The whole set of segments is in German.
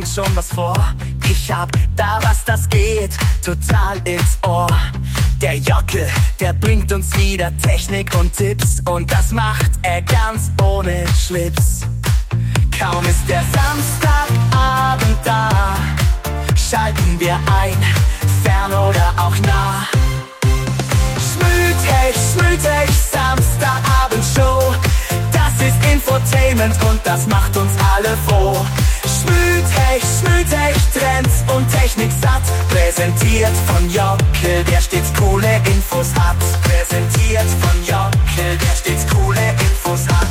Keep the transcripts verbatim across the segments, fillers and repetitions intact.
morgen schon was vor. Ich hab da was, das geht total ins Ohr. Der Jockel, der bringt uns wieder Technik und Tipps, und das macht er ganz ohne Schlips. Kaum ist der Samstagabend da, schalten wir ein, fern oder auch nah. Schmütech, Schmütech, Samstagabendshow. Das ist Infotainment und das macht uns alle froh. Schmütech, Schmütech, Trends und Technik satt. Präsentiert von Jockel, der stets coole Infos hat. Präsentiert von Jockel, der stets coole Infos hat.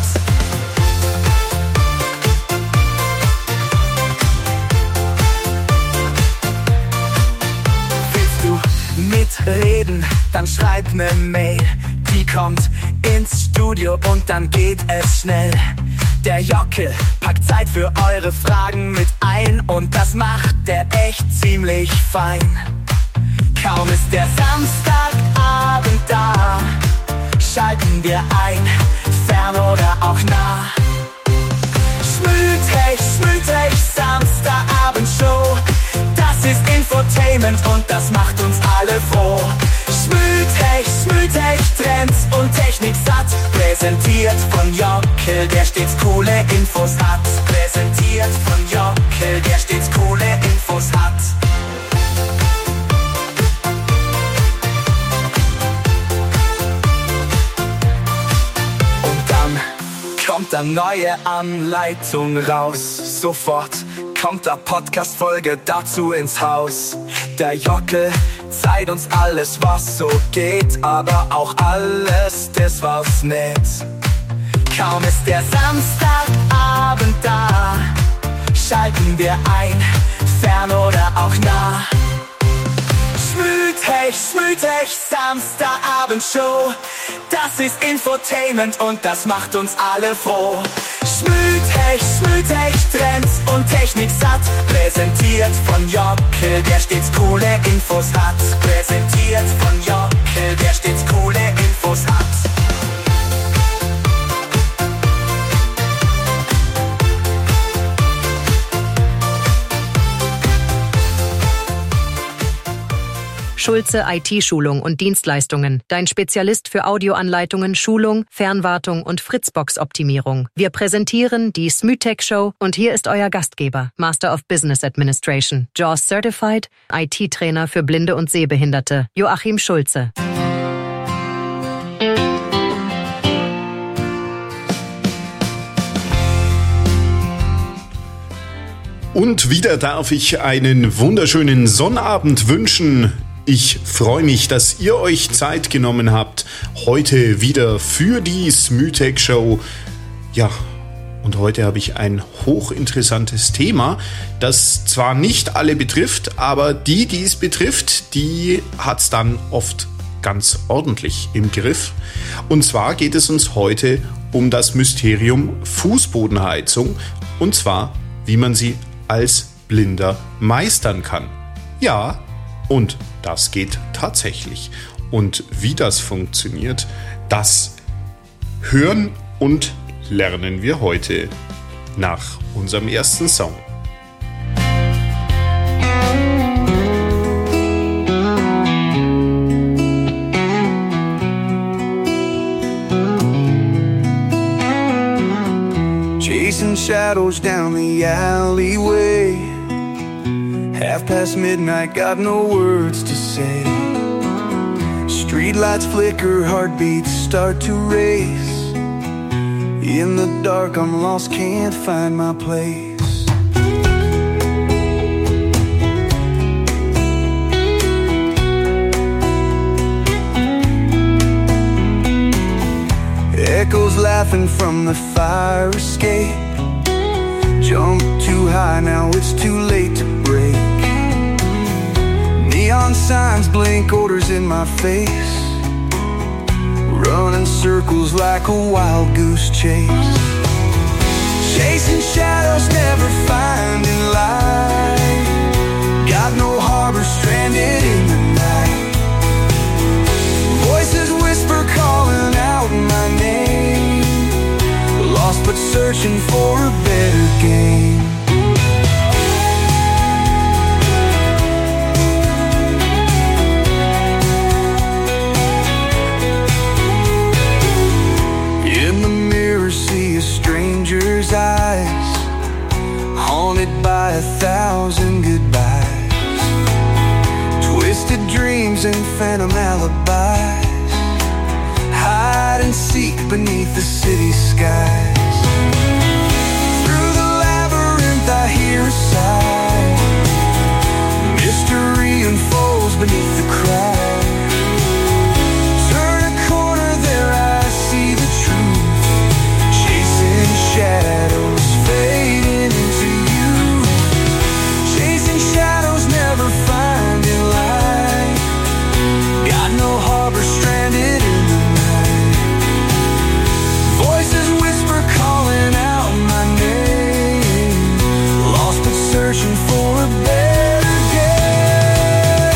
Mitreden, dann schreib ne Mail. Die kommt ins Studio und dann geht es schnell. Der Jockel packt Zeit für eure Fragen mit ein, und das macht der echt ziemlich fein. Kaum ist der Samstagabend da, schalten wir ein, fern oder auch nah. Schmütech, Schmütech, Samstagabendshow. Das ist Infotainment und das macht uns alle froh. Schmütech, Schmütech, Trends und Technik satt. Präsentiert von Jockel, der stets coole Infos hat. Präsentiert von Jockel, der stets coole Infos hat. Und dann kommt eine neue Anleitung raus. Sofort kommt der Podcast-Folge dazu ins Haus. Der Jockel zeigt uns alles, was so geht, aber auch alles, das was nicht. Kaum ist der Samstagabend da, schalten wir ein, fern oder auch nah. Schmütech, Schmütech, Samstagabendshow. Das ist Infotainment und das macht uns alle froh. Schmütech, Schmütech, Trends und Technik satt. Präsentiert von Jockel, der stets coole Infos hat. Präsentiert von Jockel, der stets coole Infos hat. Schulze I T-Schulung und Dienstleistungen. Dein Spezialist für Audioanleitungen, Schulung, Fernwartung und Fritzbox-Optimierung. Wir präsentieren die Smütech Show und hier ist euer Gastgeber, Master of Business Administration, JAWS Certified, I T-Trainer für Blinde und Sehbehinderte, Joachim Schulze. Und wieder darf ich einen wunderschönen Sonnabend wünschen. Ich freue mich, dass ihr euch Zeit genommen habt, heute wieder für die Smütech Show. Ja, und heute habe ich ein hochinteressantes Thema, das zwar nicht alle betrifft, aber die, die es betrifft, die hat es dann oft ganz ordentlich im Griff. Und zwar geht es uns heute um das Mysterium Fußbodenheizung, und zwar, wie man sie als Blinder meistern kann. Ja, und das geht tatsächlich. Und wie das funktioniert, das hören und lernen wir heute nach unserem ersten Song. Chasing shadows down the alleyway. Half past midnight, got no words to say. Streetlights flicker, heartbeats start to race. In the dark, I'm lost, can't find my place. Echoes laughing from the fire escape. Jump too high, now it's too late to break. Neon signs blink, orders in my face. Running circles like a wild goose chase. Chasing shadows, never finding light. Got no harbor, stranded in the night. Voices whisper, calling out my name. Lost but searching for a better game. phantom alibis, hide and seek beneath the city skies. Through the labyrinth I hear a sigh, mystery unfolds beneath the crowd. Turn a corner, there I see the truth, chasing shadows fading into you, chasing shadows never finding light. Got no harbor, stranded in the night. Voices whisper calling out my name, lost but searching for a better day.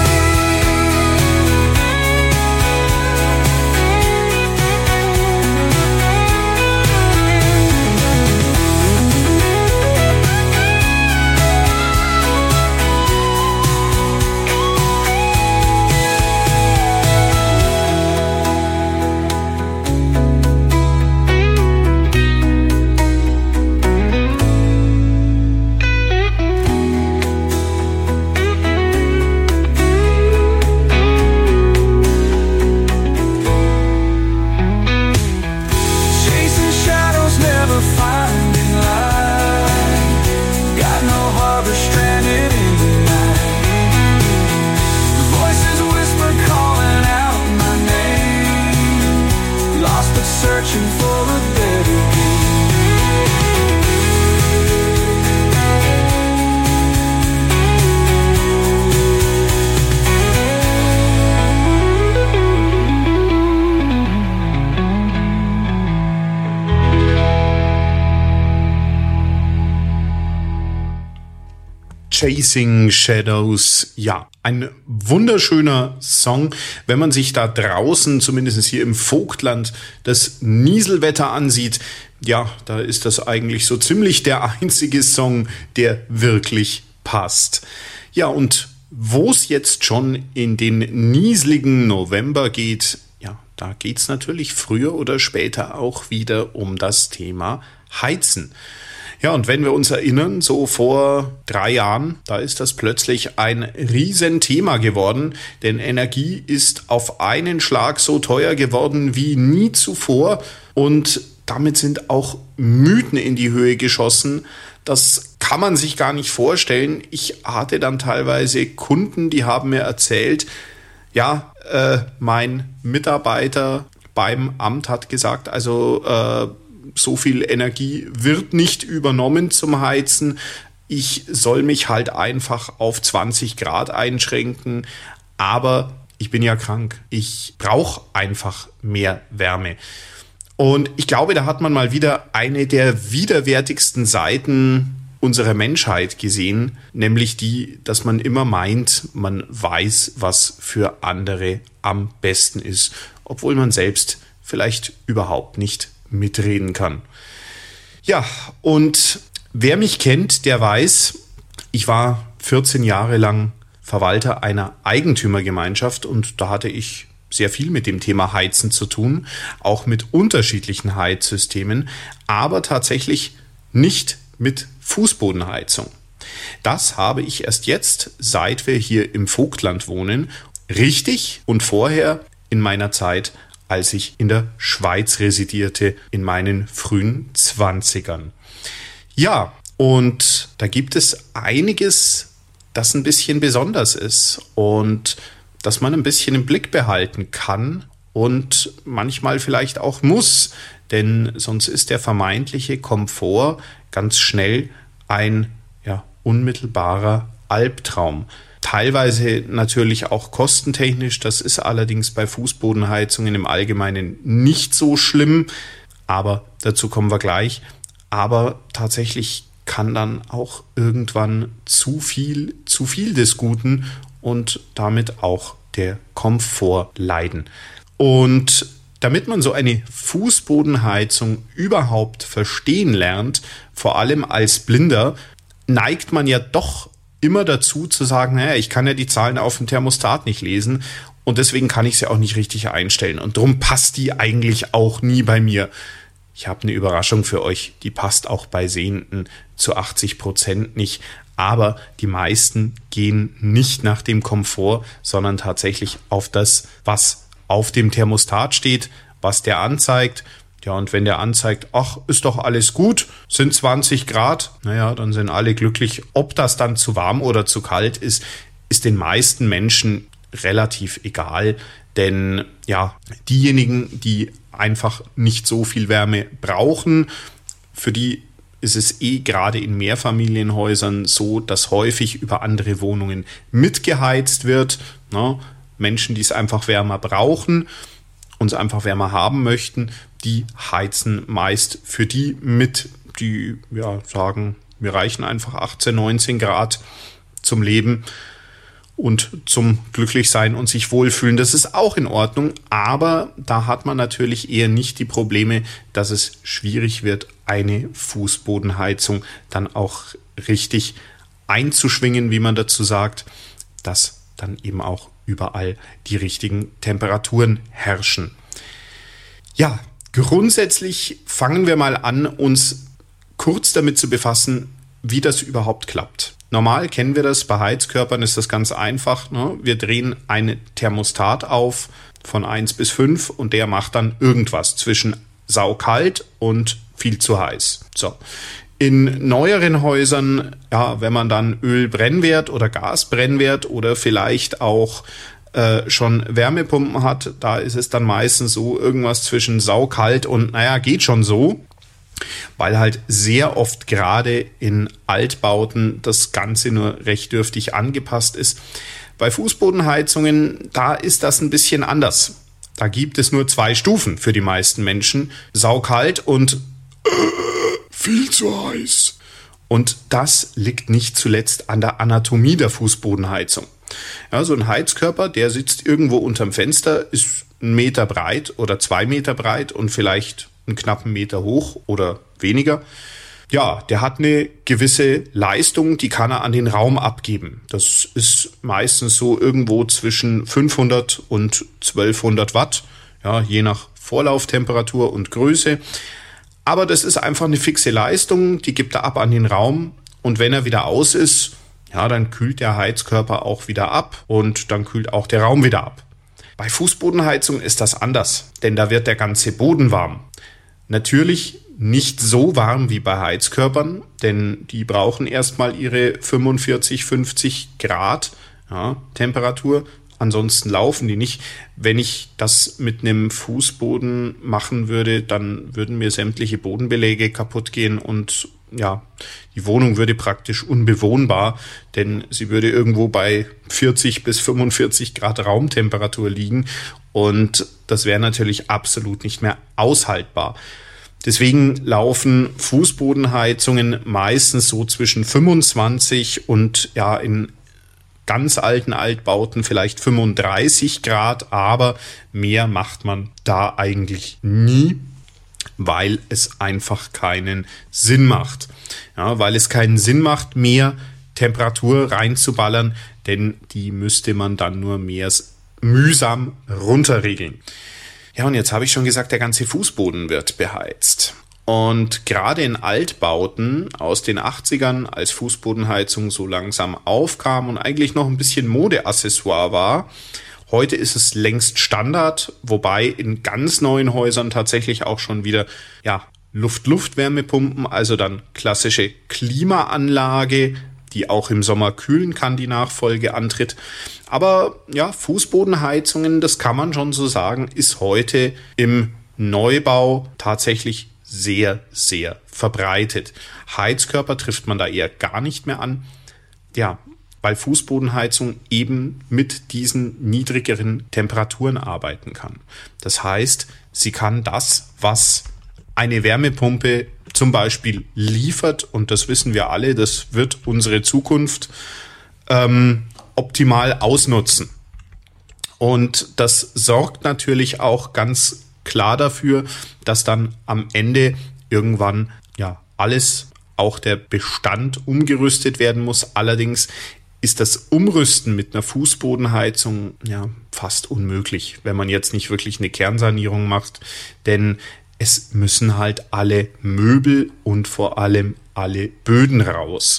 Chasing shadows never finding light. Got no harbor, stranded in the night. Voices whisper calling out my name, lost but searching for a better day. Chasing Shadows, ja, ein wunderschöner Song. Wenn man sich da draußen, zumindest hier im Vogtland, das Nieselwetter ansieht, ja, da ist das eigentlich so ziemlich der einzige Song, der wirklich passt. Ja, und wo es jetzt schon in den nieseligen November geht, ja, da geht es natürlich früher oder später auch wieder um das Thema Heizen. Ja, und wenn wir uns erinnern, so vor drei Jahren, da ist das plötzlich ein Riesenthema geworden, denn Energie ist auf einen Schlag so teuer geworden wie nie zuvor und damit sind auch Mythen in die Höhe geschossen. Das kann man sich gar nicht vorstellen. Ich hatte dann teilweise Kunden, die haben mir erzählt, ja, äh, mein Mitarbeiter beim Amt hat gesagt, also äh, so viel Energie wird nicht übernommen zum Heizen. Ich soll mich halt einfach auf zwanzig Grad einschränken. Aber ich bin ja krank. Ich brauche einfach mehr Wärme. Und ich glaube, da hat man mal wieder eine der widerwärtigsten Seiten unserer Menschheit gesehen, nämlich die, dass man immer meint, man weiß, was für andere am besten ist, obwohl man selbst vielleicht überhaupt nicht mitreden kann. Ja, und wer mich kennt, der weiß, ich war vierzehn Jahre lang Verwalter einer Eigentümergemeinschaft und da hatte ich sehr viel mit dem Thema Heizen zu tun, auch mit unterschiedlichen Heizsystemen, aber tatsächlich nicht mit Fußbodenheizung. Das habe ich erst jetzt, seit wir hier im Vogtland wohnen, richtig und vorher in meiner Zeit, als ich in der Schweiz residierte, in meinen frühen Zwanzigern. Ja, und da gibt es einiges, das ein bisschen besonders ist und das man ein bisschen im Blick behalten kann und manchmal vielleicht auch muss, denn sonst ist der vermeintliche Komfort ganz schnell ein ja, unmittelbarer Albtraum. Teilweise natürlich auch kostentechnisch, das ist allerdings bei Fußbodenheizungen im Allgemeinen nicht so schlimm, aber dazu kommen wir gleich. Aber tatsächlich kann dann auch irgendwann zu viel, zu viel des Guten und damit auch der Komfort leiden. Und damit man so eine Fußbodenheizung überhaupt verstehen lernt, vor allem als Blinder, neigt man ja doch immer dazu zu sagen, naja, ich kann ja die Zahlen auf dem Thermostat nicht lesen und deswegen kann ich sie auch nicht richtig einstellen. Und darum passt die eigentlich auch nie bei mir. Ich habe eine Überraschung für euch, die passt auch bei Sehenden zu achtzig Prozent nicht. Aber die meisten gehen nicht nach dem Komfort, sondern tatsächlich auf das, was auf dem Thermostat steht, was der anzeigt. Ja, und wenn der anzeigt, ach, ist doch alles gut, sind zwanzig Grad, naja, dann sind alle glücklich. Ob das dann zu warm oder zu kalt ist, ist den meisten Menschen relativ egal. Denn ja, diejenigen, die einfach nicht so viel Wärme brauchen, für die ist es eh gerade in Mehrfamilienhäusern so, dass häufig über andere Wohnungen mitgeheizt wird. Ne? Menschen, die es einfach wärmer brauchen und es einfach wärmer haben möchten, die heizen meist für die mit, die ja sagen, wir reichen einfach achtzehn, neunzehn Grad zum Leben und zum Glücklichsein und sich wohlfühlen. Das ist auch in Ordnung, aber da hat man natürlich eher nicht die Probleme, dass es schwierig wird, eine Fußbodenheizung dann auch richtig einzuschwingen, wie man dazu sagt, dass dann eben auch überall die richtigen Temperaturen herrschen. Ja, grundsätzlich fangen wir mal an, uns kurz damit zu befassen, wie das überhaupt klappt. Normal kennen wir das, bei Heizkörpern ist das ganz einfach. Ne? Wir drehen ein Thermostat auf von eins bis fünf und der macht dann irgendwas zwischen saukalt und viel zu heiß. So. In neueren Häusern, ja, wenn man dann Ölbrennwert oder Gasbrennwert oder vielleicht auch äh, schon Wärmepumpen hat, da ist es dann meistens so irgendwas zwischen saukalt und naja, geht schon so. Weil halt sehr oft gerade in Altbauten das Ganze nur recht dürftig angepasst ist. Bei Fußbodenheizungen, da ist das ein bisschen anders. Da gibt es nur zwei Stufen für die meisten Menschen. Saukalt und äh, viel zu heiß. Und das liegt nicht zuletzt an der Anatomie der Fußbodenheizung. Ja, so ein Heizkörper, der sitzt irgendwo unterm Fenster, ist einen Meter breit oder zwei Meter breit und vielleicht einen knappen Meter hoch oder weniger. Ja, der hat eine gewisse Leistung, die kann er an den Raum abgeben. Das ist meistens so irgendwo zwischen fünfhundert und zwölfhundert Watt, ja, je nach Vorlauftemperatur und Größe. Aber das ist einfach eine fixe Leistung, die gibt er ab an den Raum und wenn er wieder aus ist, ja, dann kühlt der Heizkörper auch wieder ab und dann kühlt auch der Raum wieder ab. Bei Fußbodenheizung ist das anders, denn da wird der ganze Boden warm. Natürlich nicht so warm wie bei Heizkörpern, denn die brauchen erstmal ihre fünfundvierzig, fünfzig Grad ja, Temperatur. Ansonsten laufen die nicht. Wenn ich das mit einem Fußboden machen würde, dann würden mir sämtliche Bodenbeläge kaputt gehen und ja, die Wohnung würde praktisch unbewohnbar, denn sie würde irgendwo bei vierzig bis fünfundvierzig Grad Raumtemperatur liegen und das wäre natürlich absolut nicht mehr aushaltbar. Deswegen laufen Fußbodenheizungen meistens so zwischen fünfundzwanzig und ja in ganz alten Altbauten vielleicht fünfunddreißig Grad, aber mehr macht man da eigentlich nie, weil es einfach keinen Sinn macht. Ja, weil es keinen Sinn macht, mehr Temperatur reinzuballern, denn die müsste man dann nur mehr mühsam runterregeln. Ja, und jetzt habe ich schon gesagt, der ganze Fußboden wird beheizt. Und gerade in Altbauten aus den achtzigern, als Fußbodenheizung so langsam aufkam und eigentlich noch ein bisschen Modeaccessoire war, heute ist es längst Standard, wobei in ganz neuen Häusern tatsächlich auch schon wieder ja, Luft-Luft-Wärmepumpen, also dann klassische Klimaanlage, die auch im Sommer kühlen kann, die Nachfolge antritt. Aber ja, Fußbodenheizungen, das kann man schon so sagen, ist heute im Neubau tatsächlich sehr, sehr verbreitet. Heizkörper trifft man da eher gar nicht mehr an. Ja, weil Fußbodenheizung eben mit diesen niedrigeren Temperaturen arbeiten kann. Das heißt, sie kann das, was eine Wärmepumpe zum Beispiel liefert, und das wissen wir alle, das wird unsere Zukunft ähm, optimal ausnutzen. Und das sorgt natürlich auch ganz klar dafür, dass dann am Ende irgendwann ja alles, auch der Bestand, umgerüstet werden muss. Allerdings ist das Umrüsten mit einer Fußbodenheizung ja fast unmöglich, wenn man jetzt nicht wirklich eine Kernsanierung macht, denn es müssen halt alle Möbel und vor allem alle Böden raus.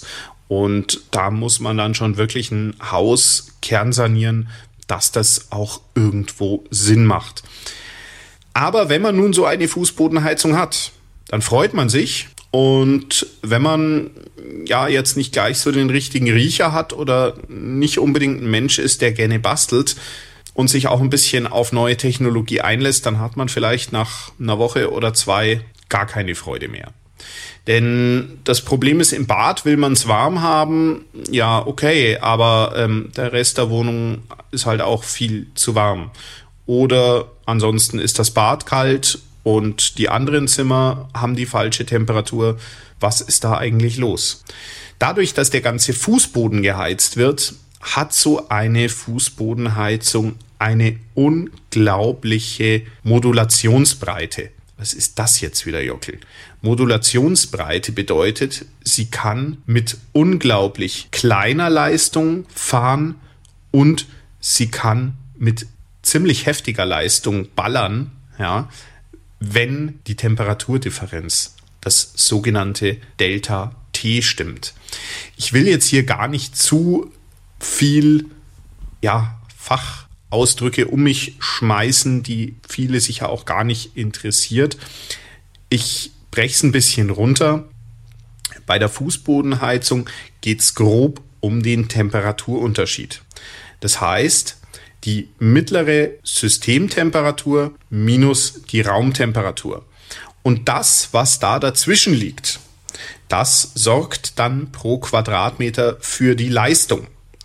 Und da muss man dann schon wirklich ein Haus kernsanieren, dass das auch irgendwo Sinn macht. Aber wenn man nun so eine Fußbodenheizung hat, dann freut man sich. Und wenn man ja jetzt nicht gleich so den richtigen Riecher hat oder nicht unbedingt ein Mensch ist, der gerne bastelt und sich auch ein bisschen auf neue Technologie einlässt, dann hat man vielleicht nach einer Woche oder zwei gar keine Freude mehr. Denn das Problem ist, im Bad will man es warm haben, ja okay, aber ähm, der Rest der Wohnung ist halt auch viel zu warm. Oder ansonsten ist das Bad kalt und die anderen Zimmer haben die falsche Temperatur. Was ist da eigentlich los? Dadurch, dass der ganze Fußboden geheizt wird, hat so eine Fußbodenheizung eine unglaubliche Modulationsbreite. Was ist das jetzt wieder, Jockel? Modulationsbreite bedeutet, sie kann mit unglaublich kleiner Leistung fahren und sie kann mit ziemlich heftiger Leistung ballern, ja, wenn die Temperaturdifferenz, das sogenannte Delta T, stimmt. Ich will jetzt hier gar nicht zu viel, ja, Fachausdrücke um mich schmeißen, die viele sicher auch gar nicht interessiert. Ich breche es ein bisschen runter. Bei der Fußbodenheizung geht es grob um den Temperaturunterschied. Das heißt, die mittlere Systemtemperatur minus die Raumtemperatur. Und das, was da dazwischen liegt, das sorgt dann pro Quadratmeter für die Leistung.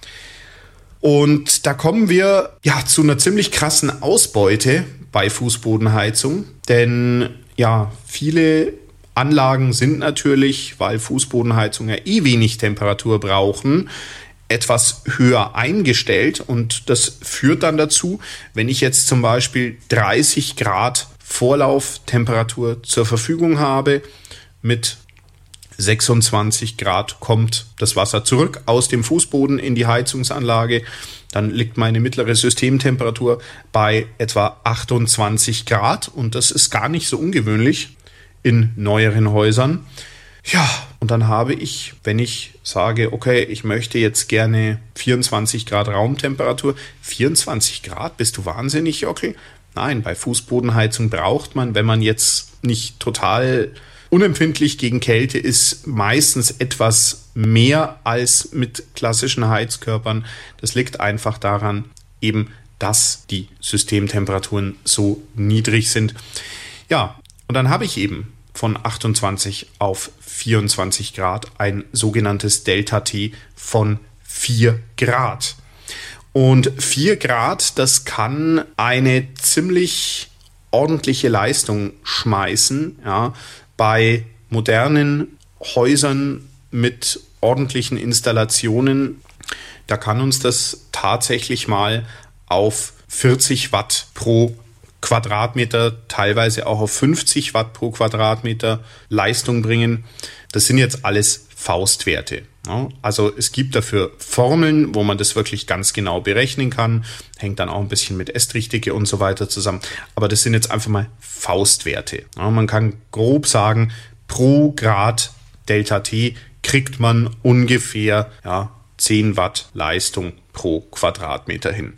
Und da kommen wir ja zu einer ziemlich krassen Ausbeute bei Fußbodenheizung, denn ja, viele Anlagen sind natürlich, weil Fußbodenheizung ja eh wenig Temperatur brauchen, etwas höher eingestellt und das führt dann dazu, wenn ich jetzt zum Beispiel dreißig Grad Vorlauftemperatur zur Verfügung habe, mit sechsundzwanzig Grad kommt das Wasser zurück aus dem Fußboden in die Heizungsanlage, dann liegt meine mittlere Systemtemperatur bei etwa achtundzwanzig Grad und das ist gar nicht so ungewöhnlich in neueren Häusern. Ja, und dann habe ich, wenn ich sage, okay, ich möchte jetzt gerne vierundzwanzig Grad Raumtemperatur, vierundzwanzig Grad, bist du wahnsinnig, Jockel? Nein, bei Fußbodenheizung braucht man, wenn man jetzt nicht total unempfindlich gegen Kälte ist, meistens etwas mehr als mit klassischen Heizkörpern. Das liegt einfach daran, eben, dass die Systemtemperaturen so niedrig sind. Ja, und dann habe ich eben von achtundzwanzig auf vierundzwanzig Grad ein sogenanntes Delta T von vier Grad. Und vier Grad, das kann eine ziemlich ordentliche Leistung schmeißen, ja, bei modernen Häusern mit ordentlichen Installationen. Da kann uns das tatsächlich mal auf vierzig Watt pro Quadratmeter, teilweise auch auf fünfzig Watt pro Quadratmeter Leistung bringen. Das sind jetzt alles Faustwerte. Ja, also es gibt dafür Formeln, wo man das wirklich ganz genau berechnen kann. Hängt dann auch ein bisschen mit Estrichdicke und so weiter zusammen. Aber das sind jetzt einfach mal Faustwerte. Ja, man kann grob sagen, pro Grad Delta T kriegt man ungefähr ja, zehn Watt Leistung pro Quadratmeter hin.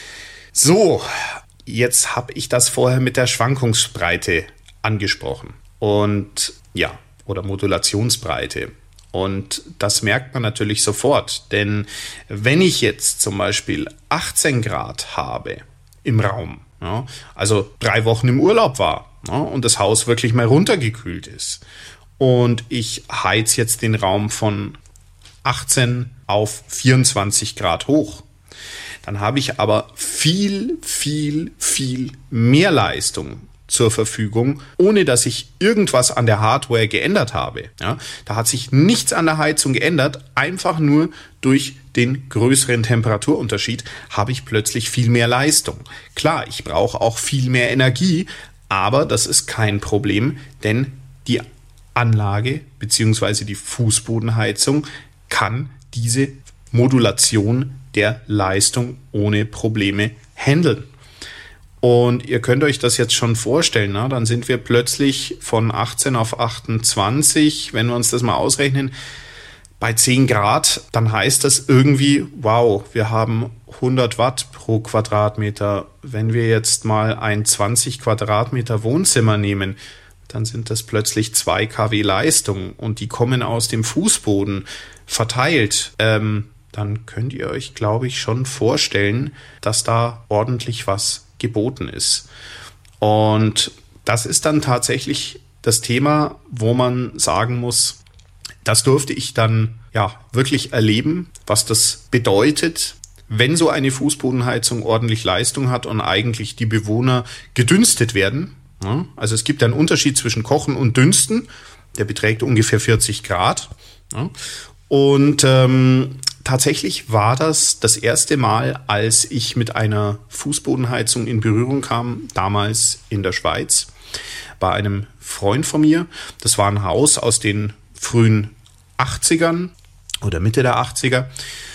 So, jetzt habe ich das vorher mit der Schwankungsbreite angesprochen. Und ja, oder Modulationsbreite. Und das merkt man natürlich sofort, denn wenn ich jetzt zum Beispiel achtzehn Grad habe im Raum, ja, also drei Wochen im Urlaub war, ja, und das Haus wirklich mal runtergekühlt ist und ich heiz jetzt den Raum von achtzehn auf vierundzwanzig Grad hoch, dann habe ich aber viel, viel, viel mehr Leistung zur Verfügung, ohne dass ich irgendwas an der Hardware geändert habe. Ja, da hat sich nichts an der Heizung geändert, einfach nur durch den größeren Temperaturunterschied habe ich plötzlich viel mehr Leistung. Klar, ich brauche auch viel mehr Energie, aber das ist kein Problem, denn die Anlage bzw. die Fußbodenheizung kann diese Modulation der Leistung ohne Probleme handeln. Und ihr könnt euch das jetzt schon vorstellen, na? Dann sind wir plötzlich von achtzehn auf achtundzwanzig, wenn wir uns das mal ausrechnen, bei zehn Grad, dann heißt das irgendwie, wow, wir haben hundert Watt pro Quadratmeter. Wenn wir jetzt mal ein zwanzig Quadratmeter Wohnzimmer nehmen, dann sind das plötzlich zwei Kilowatt Leistung und die kommen aus dem Fußboden verteilt. Ähm, dann könnt ihr euch, glaube ich, schon vorstellen, dass da ordentlich was geboten ist. Und das ist dann tatsächlich das Thema, wo man sagen muss, das durfte ich dann ja wirklich erleben, was das bedeutet, wenn so eine Fußbodenheizung ordentlich Leistung hat und eigentlich die Bewohner gedünstet werden. Also es gibt einen Unterschied zwischen Kochen und Dünsten, der beträgt ungefähr vierzig Grad. Und ähm, tatsächlich war das das erste Mal, als ich mit einer Fußbodenheizung in Berührung kam, damals in der Schweiz, bei einem Freund von mir. Das war ein Haus aus den frühen achtzigern oder Mitte der achtziger.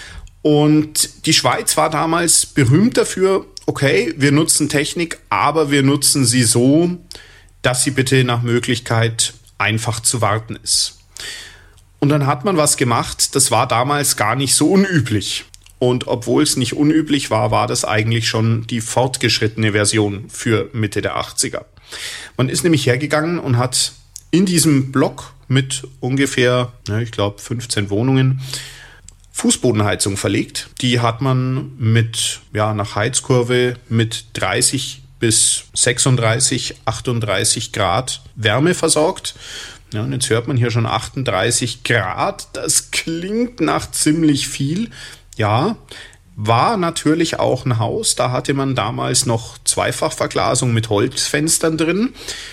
Und die Schweiz war damals berühmt dafür, okay, wir nutzen Technik, aber wir nutzen sie so, dass sie bitte nach Möglichkeit einfach zu warten ist. Und dann hat man was gemacht, das war damals gar nicht so unüblich. Und obwohl es nicht unüblich war, war das eigentlich schon die fortgeschrittene Version für Mitte der achtziger. Man ist nämlich hergegangen und hat in diesem Block mit ungefähr, ja, ich glaube, fünfzehn Wohnungen Fußbodenheizung verlegt. Die hat man mit, ja, nach Heizkurve mit dreißig bis sechsunddreißig, achtunddreißig Grad Wärme versorgt. Ja, und jetzt hört man hier schon achtunddreißig Grad. Das klingt nach ziemlich viel. Ja, war natürlich auch ein Haus. Da hatte man damals noch Zweifachverglasung mit Holzfenstern drin.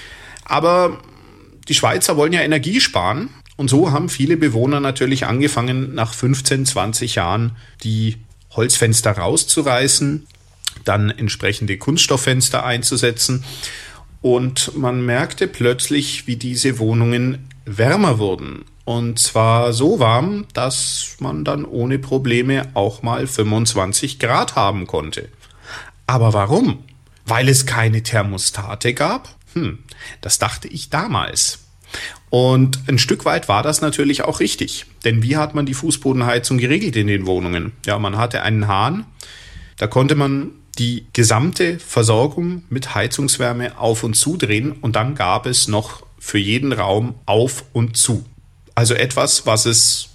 Aber die Schweizer wollen ja Energie sparen. Und so haben viele Bewohner natürlich angefangen, nach fünfzehn, zwanzig Jahren die Holzfenster rauszureißen, dann entsprechende Kunststofffenster einzusetzen. Und man merkte plötzlich, wie diese Wohnungen wärmer wurden. Und zwar so warm, dass man dann ohne Probleme auch mal fünfundzwanzig Grad haben konnte. Aber warum? Weil es keine Thermostate gab? Hm, das dachte ich damals. Und ein Stück weit war das natürlich auch richtig. Denn wie hat man die Fußbodenheizung geregelt in den Wohnungen? Ja, man hatte einen Hahn, da konnte man die gesamte Versorgung mit Heizungswärme auf und zu drehen und dann gab es noch für jeden Raum auf und zu. Also etwas, was es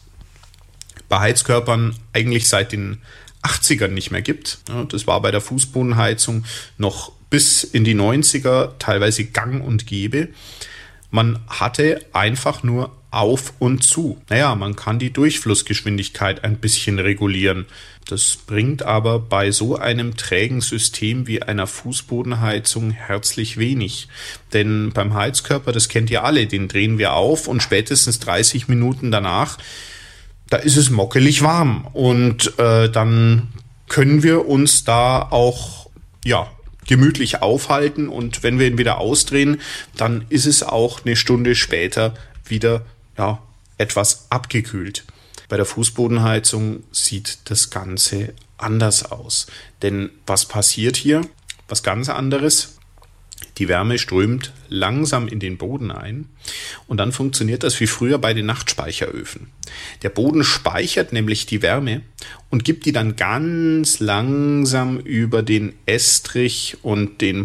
bei Heizkörpern eigentlich seit den achtzigern nicht mehr gibt. Ja, das war bei der Fußbodenheizung noch bis in die neunziger teilweise gang und gäbe. Man hatte einfach nur auf und zu. Naja, man kann die Durchflussgeschwindigkeit ein bisschen regulieren. Das bringt aber bei so einem trägen System wie einer Fußbodenheizung herzlich wenig. Denn beim Heizkörper, das kennt ihr alle, den drehen wir auf und spätestens dreißig Minuten danach, da ist es mockelig warm. Und äh, dann können wir uns da auch, ja, gemütlich aufhalten und wenn wir ihn wieder ausdrehen, dann ist es auch eine Stunde später wieder ja, etwas abgekühlt. Bei der Fußbodenheizung sieht das Ganze anders aus. Denn was passiert hier? Was ganz anderes. Die Wärme strömt langsam in den Boden ein und dann funktioniert das wie früher bei den Nachtspeicheröfen. Der Boden speichert nämlich die Wärme und gibt die dann ganz langsam über den Estrich und den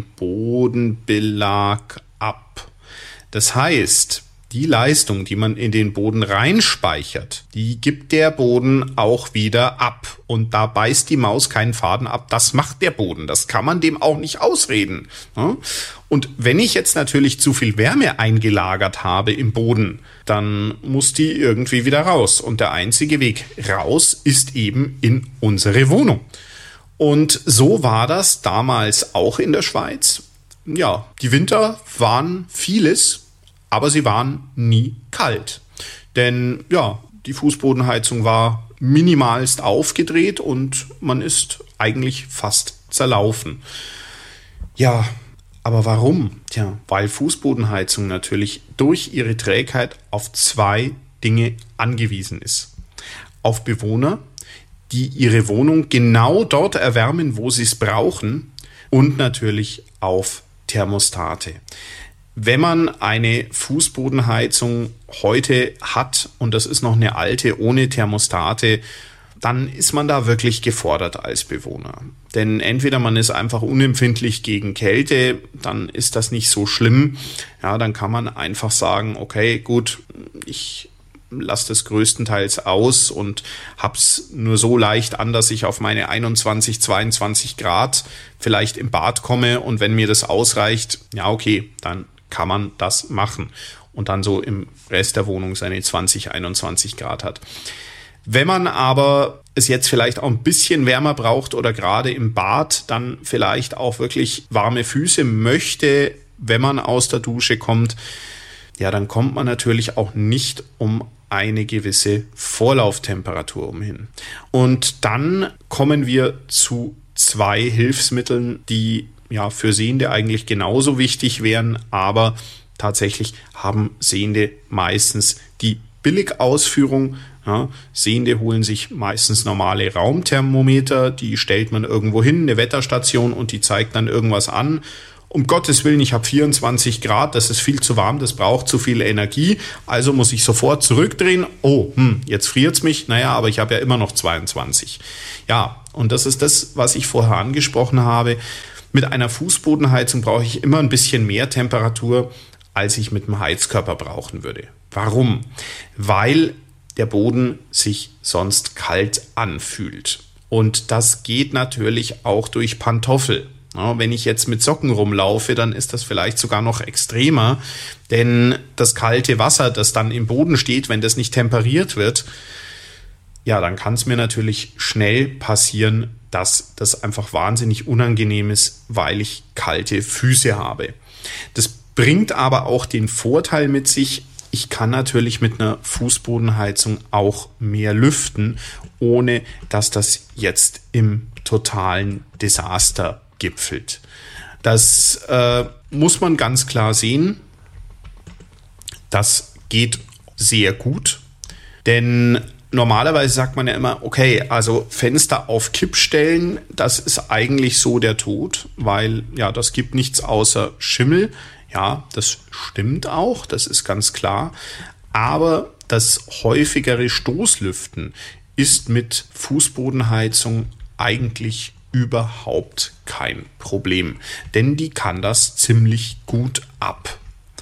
Bodenbelag ab. Das heißt, die Leistung, die man in den Boden reinspeichert, die gibt der Boden auch wieder ab. Und da beißt die Maus keinen Faden ab. Das macht der Boden. Das kann man dem auch nicht ausreden. Und wenn ich jetzt natürlich zu viel Wärme eingelagert habe im Boden, dann muss die irgendwie wieder raus. Und der einzige Weg raus ist eben in unsere Wohnung. Und so war das damals auch in der Schweiz. Ja, die Winter waren vieles, aber sie waren nie kalt. Denn ja, die Fußbodenheizung war minimalst aufgedreht und man ist eigentlich fast zerlaufen. Ja, aber warum? Tja, weil Fußbodenheizung natürlich durch ihre Trägheit auf zwei Dinge angewiesen ist. Auf Bewohner, die ihre Wohnung genau dort erwärmen, wo sie es brauchen, und natürlich auf Thermostate. Wenn man eine Fußbodenheizung heute hat und das ist noch eine alte ohne Thermostate, dann ist man da wirklich gefordert als Bewohner. Denn entweder man ist einfach unempfindlich gegen Kälte, dann ist das nicht so schlimm. Ja, dann kann man einfach sagen, okay, gut, ich lasse das größtenteils aus und hab's nur so leicht an, dass ich auf meine einundzwanzig, zweiundzwanzig Grad vielleicht im Bad komme und wenn mir das ausreicht, ja okay, dann kann man das machen und dann so im Rest der Wohnung seine zwanzig, einundzwanzig Grad hat. Wenn man aber es jetzt vielleicht auch ein bisschen wärmer braucht oder gerade im Bad dann vielleicht auch wirklich warme Füße möchte, wenn man aus der Dusche kommt, ja, dann kommt man natürlich auch nicht um eine gewisse Vorlauftemperatur umhin. Und dann kommen wir zu zwei Hilfsmitteln, die ja für Sehende eigentlich genauso wichtig wären, aber tatsächlich haben Sehende meistens die Billigausführung. Ja, Sehende holen sich meistens normale Raumthermometer, die stellt man irgendwo hin, eine Wetterstation und die zeigt dann irgendwas an. Um Gottes Willen, ich habe vierundzwanzig Grad, das ist viel zu warm, das braucht zu viel Energie, also muss ich sofort zurückdrehen. Oh, hm, jetzt friert's mich, naja, aber ich habe ja immer noch zweiundzwanzig. Ja, und das ist das, was ich vorher angesprochen habe. Mit einer Fußbodenheizung brauche ich immer ein bisschen mehr Temperatur, als ich mit einem Heizkörper brauchen würde. Warum? Weil der Boden sich sonst kalt anfühlt. Und das geht natürlich auch durch Pantoffel. Ja, wenn ich jetzt mit Socken rumlaufe, dann ist das vielleicht sogar noch extremer, denn das kalte Wasser, das dann im Boden steht, wenn das nicht temperiert wird, ja, dann kann es mir natürlich schnell passieren, dass das einfach wahnsinnig unangenehm ist, weil ich kalte Füße habe. Das bringt aber auch den Vorteil mit sich, ich kann natürlich mit einer Fußbodenheizung auch mehr lüften, ohne dass das jetzt im totalen Desaster gipfelt. Das äh, muss man ganz klar sehen. Das geht sehr gut, denn normalerweise sagt man ja immer, okay, also Fenster auf Kipp stellen, das ist eigentlich so der Tod, weil ja, das gibt nichts außer Schimmel. Ja, das stimmt auch, das ist ganz klar. Aber das häufigere Stoßlüften ist mit Fußbodenheizung eigentlich überhaupt kein Problem, denn die kann das ziemlich gut ab.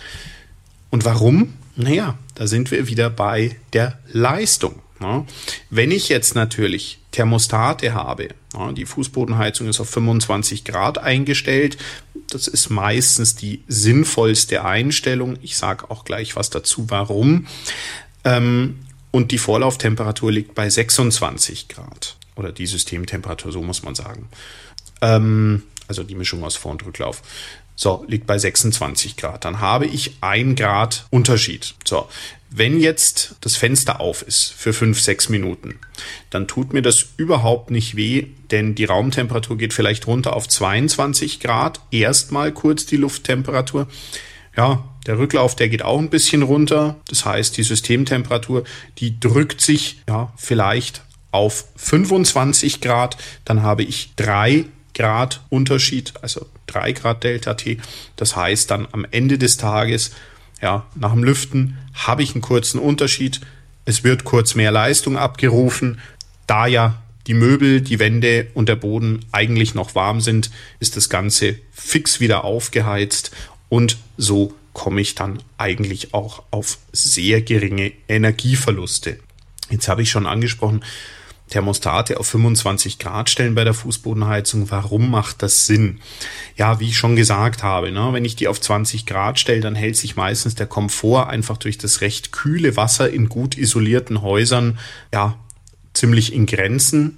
Und warum? Naja, da sind wir wieder bei der Leistung. Ja, wenn ich jetzt natürlich Thermostate habe, ja, die Fußbodenheizung ist auf fünfundzwanzig Grad eingestellt, das ist meistens die sinnvollste Einstellung. Ich sage auch gleich was dazu, warum. Ähm, und die Vorlauftemperatur liegt bei sechsundzwanzig Grad. Oder die Systemtemperatur, so muss man sagen. Ähm, also die Mischung aus Vor- und Rücklauf. So, liegt bei sechsundzwanzig Grad. Dann habe ich ein Grad Unterschied. So, wenn jetzt das Fenster auf ist für fünf, sechs Minuten, dann tut mir das überhaupt nicht weh, denn die Raumtemperatur geht vielleicht runter auf zweiundzwanzig Grad. Erstmal kurz die Lufttemperatur. Ja, der Rücklauf, der geht auch ein bisschen runter. Das heißt, die Systemtemperatur, die drückt sich ja vielleicht auf fünfundzwanzig Grad. Dann habe ich drei Grad Unterschied, also drei Grad Delta T. Das heißt dann am Ende des Tages, ja, nach dem Lüften habe ich einen kurzen Unterschied. Es wird kurz mehr Leistung abgerufen. Da ja die Möbel, die Wände und der Boden eigentlich noch warm sind, ist das Ganze fix wieder aufgeheizt und so komme ich dann eigentlich auch auf sehr geringe Energieverluste. Jetzt habe ich schon angesprochen, Thermostate auf fünfundzwanzig Grad stellen bei der Fußbodenheizung. Warum macht das Sinn? Ja, wie ich schon gesagt habe, ne, wenn ich die auf zwanzig Grad stelle, dann hält sich meistens der Komfort einfach durch das recht kühle Wasser in gut isolierten Häusern ja ziemlich in Grenzen.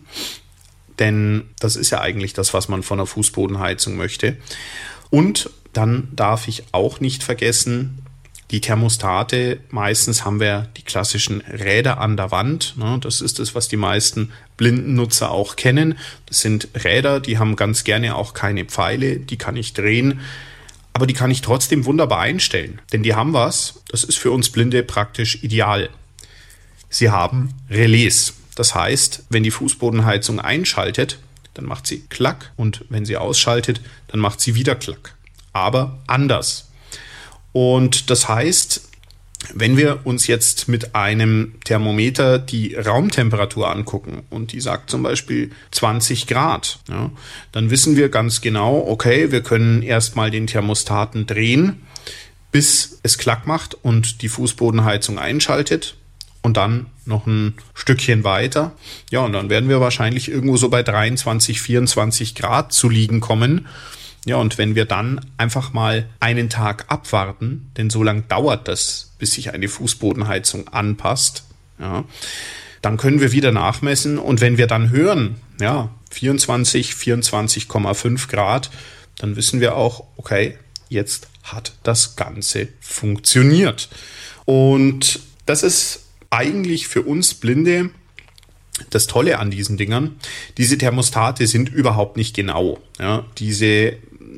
Denn das ist ja eigentlich das, was man von einer Fußbodenheizung möchte. Und dann darf ich auch nicht vergessen, die Thermostate, meistens haben wir die klassischen Räder an der Wand. Das ist das, was die meisten blinden Nutzer auch kennen. Das sind Räder, die haben ganz gerne auch keine Pfeile, die kann ich drehen, aber die kann ich trotzdem wunderbar einstellen. Denn die haben was, das ist für uns Blinde praktisch ideal. Sie haben Relais. Das heißt, wenn die Fußbodenheizung einschaltet, dann macht sie Klack und wenn sie ausschaltet, dann macht sie wieder Klack. Aber anders. Und das heißt, wenn wir uns jetzt mit einem Thermometer die Raumtemperatur angucken und die sagt zum Beispiel zwanzig Grad, ja, dann wissen wir ganz genau, okay, wir können erstmal den Thermostaten drehen, bis es Klack macht und die Fußbodenheizung einschaltet und dann noch ein Stückchen weiter. Ja, und dann werden wir wahrscheinlich irgendwo so bei dreiundzwanzig, vierundzwanzig Grad zu liegen kommen. Ja, und wenn wir dann einfach mal einen Tag abwarten, denn so lange dauert das, bis sich eine Fußbodenheizung anpasst, ja, dann können wir wieder nachmessen. Und wenn wir dann hören, ja, vierundzwanzig, vierundzwanzig Komma fünf Grad, dann wissen wir auch, okay, jetzt hat das Ganze funktioniert. Und das ist eigentlich für uns Blinde das Tolle an diesen Dingern. Diese Thermostate sind überhaupt nicht genau. Ja, diese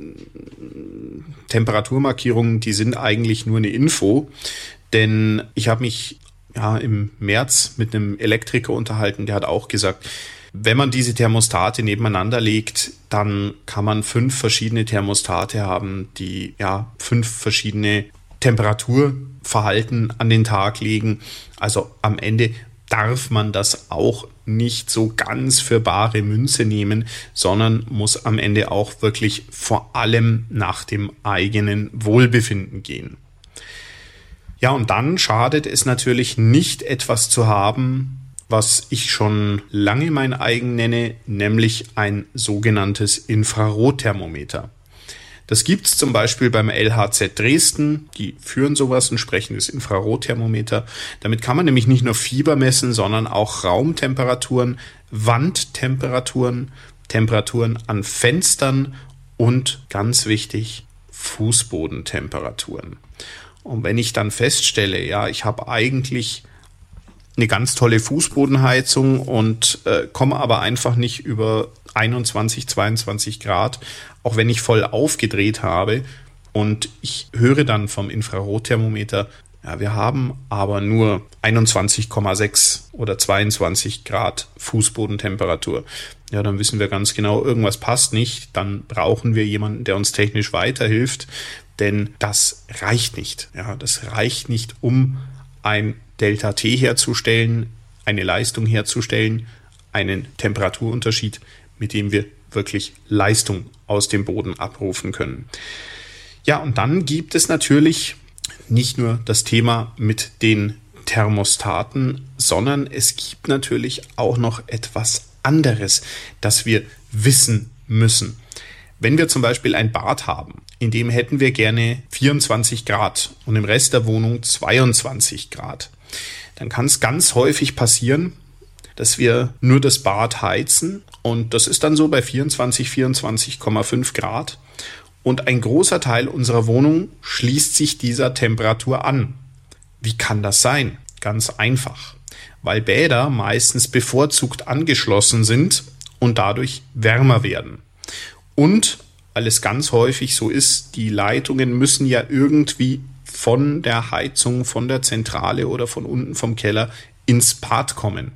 Temperaturmarkierungen, die sind eigentlich nur eine Info, denn ich habe mich ja im März mit einem Elektriker unterhalten, der hat auch gesagt, wenn man diese Thermostate nebeneinander legt, dann kann man fünf verschiedene Thermostate haben, die ja fünf verschiedene Temperaturverhalten an den Tag legen. Also am Ende darf man das auch nicht so ganz für bare Münze nehmen, sondern muss am Ende auch wirklich vor allem nach dem eigenen Wohlbefinden gehen. Ja, und dann schadet es natürlich nicht, etwas zu haben, was ich schon lange mein eigen nenne, nämlich ein sogenanntes Infrarotthermometer. Das gibt es zum Beispiel beim L H Z Dresden, die führen sowas, ein entsprechendes Infrarotthermometer. Damit kann man nämlich nicht nur Fieber messen, sondern auch Raumtemperaturen, Wandtemperaturen, Temperaturen an Fenstern und ganz wichtig, Fußbodentemperaturen. Und wenn ich dann feststelle, ja, ich habe eigentlich eine ganz tolle Fußbodenheizung und äh, komme aber einfach nicht über einundzwanzig, zweiundzwanzig Grad, auch wenn ich voll aufgedreht habe und ich höre dann vom Infrarotthermometer, ja, wir haben aber nur einundzwanzig Komma sechs oder zweiundzwanzig Grad Fußbodentemperatur. Ja, dann wissen wir ganz genau, irgendwas passt nicht, dann brauchen wir jemanden, der uns technisch weiterhilft, denn das reicht nicht. Ja, das reicht nicht, um ein Delta T herzustellen, eine Leistung herzustellen, einen Temperaturunterschied, mit dem wir wirklich Leistung aus dem Boden abrufen können. Ja, und dann gibt es natürlich nicht nur das Thema mit den Thermostaten, sondern es gibt natürlich auch noch etwas anderes, das wir wissen müssen. Wenn wir zum Beispiel ein Bad haben, in dem hätten wir gerne vierundzwanzig Grad und im Rest der Wohnung zweiundzwanzig Grad, dann kann es ganz häufig passieren, dass wir nur das Bad heizen und das ist dann so bei vierundzwanzig, vierundzwanzig Komma fünf Grad und ein großer Teil unserer Wohnung schließt sich dieser Temperatur an. Wie kann das sein? Ganz einfach, weil Bäder meistens bevorzugt angeschlossen sind und dadurch wärmer werden. Und weil es ganz häufig so ist, die Leitungen müssen ja irgendwie von der Heizung, von der Zentrale oder von unten vom Keller ins Bad kommen.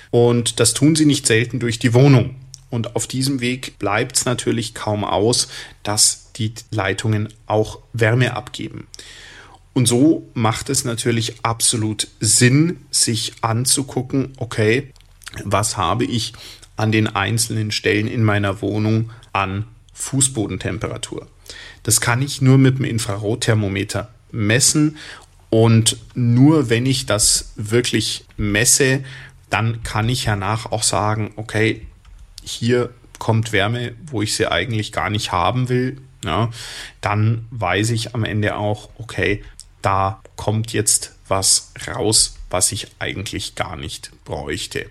Und das tun sie nicht selten durch die Wohnung. Und auf diesem Weg bleibt es natürlich kaum aus, dass die Leitungen auch Wärme abgeben. Und so macht es natürlich absolut Sinn, sich anzugucken, okay, was habe ich an den einzelnen Stellen in meiner Wohnung an Fußbodentemperatur. Das kann ich nur mit dem Infrarotthermometer messen und nur wenn ich das wirklich messe, dann kann ich danach auch sagen, okay, hier kommt Wärme, wo ich sie eigentlich gar nicht haben will. Ja, dann weiß ich am Ende auch, okay, da kommt jetzt was raus, was ich eigentlich gar nicht bräuchte.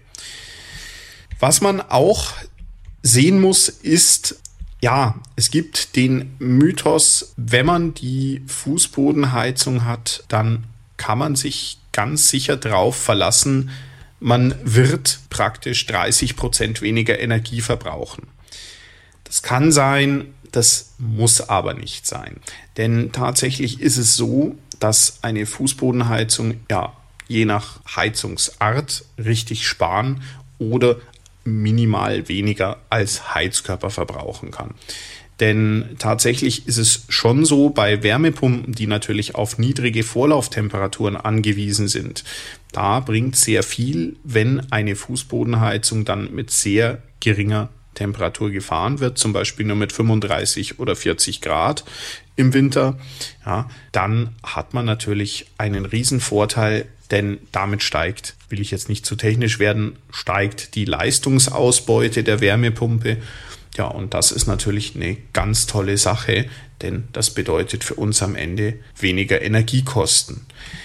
Was man auch sehen muss, ist, ja, es gibt den Mythos, wenn man die Fußbodenheizung hat, dann kann man sich ganz sicher drauf verlassen, man wird praktisch dreißig Prozent weniger Energie verbrauchen. Das kann sein, das muss aber nicht sein. Denn tatsächlich ist es so, dass eine Fußbodenheizung ja je nach Heizungsart richtig sparen oder minimal weniger als Heizkörper verbrauchen kann. Denn tatsächlich ist es schon so, bei Wärmepumpen, die natürlich auf niedrige Vorlauftemperaturen angewiesen sind, da bringt sehr viel, wenn eine Fußbodenheizung dann mit sehr geringer Temperatur gefahren wird, zum Beispiel nur mit fünfunddreißig oder vierzig Grad im Winter, ja, dann hat man natürlich einen riesen Vorteil, denn damit steigt, will ich jetzt nicht zu technisch werden, steigt die Leistungsausbeute der Wärmepumpe. Ja, und das ist natürlich eine ganz tolle Sache, denn das bedeutet für uns am Ende weniger Energiekosten.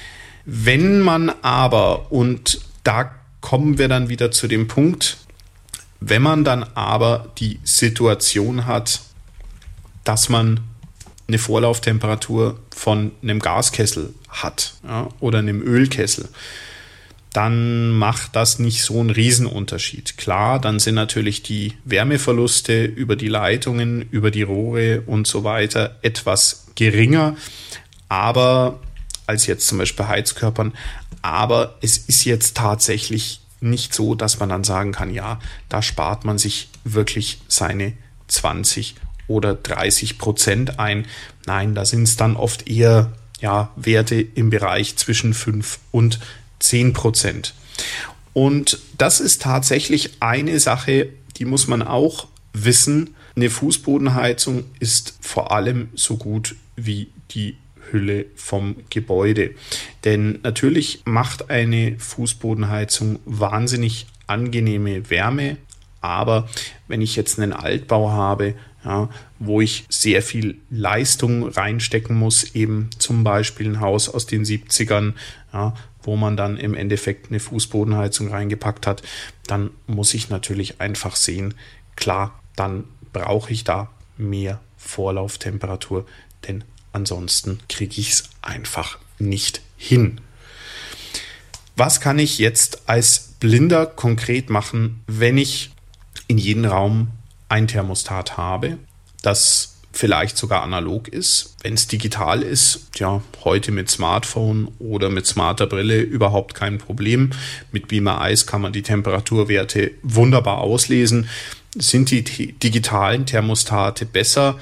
Wenn man aber, und da kommen wir dann wieder zu dem Punkt, wenn man dann aber die Situation hat, dass man eine Vorlauftemperatur von einem Gaskessel hat, ja, oder einem Ölkessel, dann macht das nicht so einen Riesenunterschied. Klar, dann sind natürlich die Wärmeverluste über die Leitungen, über die Rohre und so weiter etwas geringer, aber als jetzt zum Beispiel Heizkörpern. Aber es ist jetzt tatsächlich nicht so, dass man dann sagen kann, ja, da spart man sich wirklich seine zwanzig oder dreißig Prozent ein. Nein, da sind es dann oft eher ja, Werte im Bereich zwischen fünf und zehn Prozent. Und das ist tatsächlich eine Sache, die muss man auch wissen. Eine Fußbodenheizung ist vor allem so gut wie die Hülle vom Gebäude. Denn natürlich macht eine Fußbodenheizung wahnsinnig angenehme Wärme. Aber wenn ich jetzt einen Altbau habe, ja, wo ich sehr viel Leistung reinstecken muss, eben zum Beispiel ein Haus aus den siebzigern, ja, wo man dann im Endeffekt eine Fußbodenheizung reingepackt hat, dann muss ich natürlich einfach sehen, klar, dann brauche ich da mehr Vorlauftemperatur, denn ansonsten kriege ich es einfach nicht hin. Was kann ich jetzt als Blinder konkret machen, wenn ich in jedem Raum ein Thermostat habe, das vielleicht sogar analog ist? Wenn es digital ist, ja, heute mit Smartphone oder mit smarter Brille überhaupt kein Problem. Mit Beamer Eyes kann man die Temperaturwerte wunderbar auslesen. Sind die t- digitalen Thermostate besser?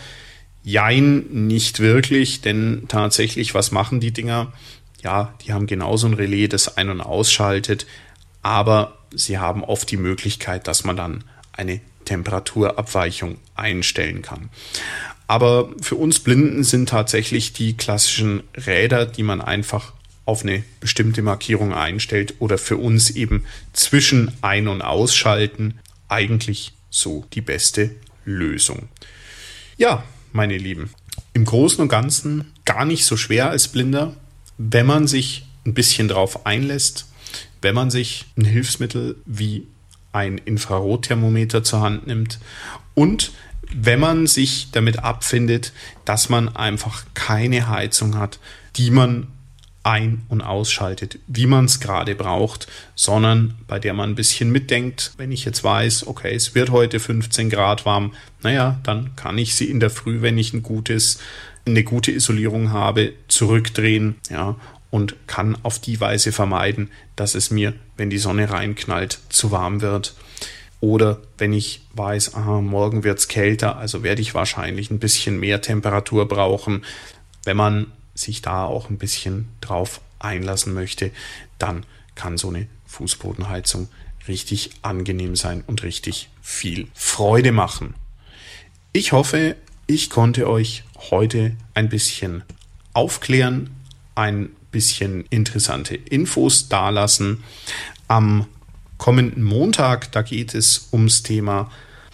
Jein, nicht wirklich, denn tatsächlich, was machen die Dinger? Ja, die haben genauso ein Relais, das ein- und ausschaltet, aber sie haben oft die Möglichkeit, dass man dann eine Temperaturabweichung einstellen kann. Aber für uns Blinden sind tatsächlich die klassischen Räder, die man einfach auf eine bestimmte Markierung einstellt oder für uns eben zwischen Ein- und Ausschalten, eigentlich so die beste Lösung. Ja, meine Lieben, im Großen und Ganzen gar nicht so schwer als Blinder, wenn man sich ein bisschen drauf einlässt, wenn man sich ein Hilfsmittel wie ein Infrarotthermometer zur Hand nimmt und wenn man sich damit abfindet, dass man einfach keine Heizung hat, die man ein- und ausschaltet, wie man es gerade braucht, sondern bei der man ein bisschen mitdenkt. Wenn ich jetzt weiß, okay, es wird heute fünfzehn Grad warm, naja, dann kann ich sie in der Früh, wenn ich ein gutes, eine gute Isolierung habe, zurückdrehen, ja, und kann auf die Weise vermeiden, dass es mir, wenn die Sonne reinknallt, zu warm wird. Oder wenn ich weiß, aha, morgen wird es kälter, also werde ich wahrscheinlich ein bisschen mehr Temperatur brauchen. Wenn man sich da auch ein bisschen drauf einlassen möchte, dann kann so eine Fußbodenheizung richtig angenehm sein und richtig viel Freude machen. Ich hoffe, ich konnte euch heute ein bisschen aufklären, ein bisschen interessante Infos dalassen. Am kommenden Montag, da geht es ums Thema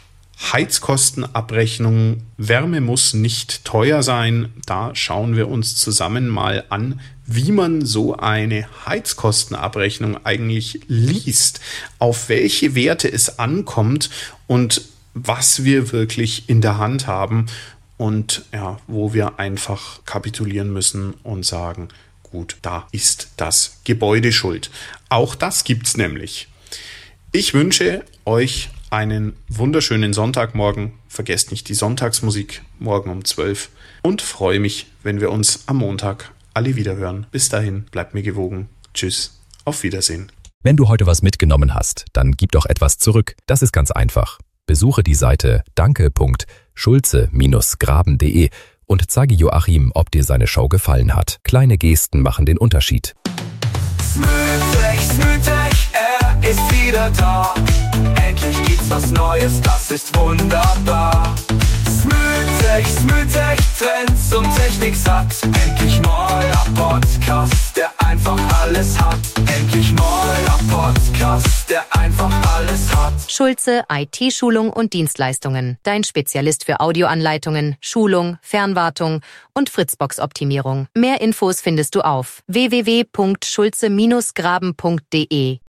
Heizkostenabrechnung. Wärme muss nicht teuer sein. Da schauen wir uns zusammen mal an, wie man so eine Heizkostenabrechnung eigentlich liest, auf welche Werte es ankommt und was wir wirklich in der Hand haben und ja, wo wir einfach kapitulieren müssen und sagen, gut, da ist das Gebäude schuld. Auch das gibt's nämlich. Ich wünsche euch einen wunderschönen Sonntagmorgen. Vergesst nicht die Sonntagsmusik morgen um zwölf und freue mich, wenn wir uns am Montag alle wieder hören. Bis dahin, bleibt mir gewogen. Tschüss, auf Wiedersehen. Wenn du heute was mitgenommen hast, dann gib doch etwas zurück. Das ist ganz einfach. Besuche die Seite danke punkt schulze Bindestrich graben punkt de und zeige Joachim, ob dir seine Show gefallen hat. Kleine Gesten machen den Unterschied. Smoothech, Smoothech, er ist wieder da. Endlich gibt's was Neues, das ist wunderbar. Smoothech, Smoothech, Trends und Technik satt. Endlich neuer Podcast, der einfach alles hat. Endlich neuer Podcast, der einfach alles hat. Schulze I T-Schulung und Dienstleistungen. Dein Spezialist für Audioanleitungen, Schulung, Fernwartung und Fritzbox-Optimierung. Mehr Infos findest du auf w w w punkt schulze Bindestrich graben punkt de.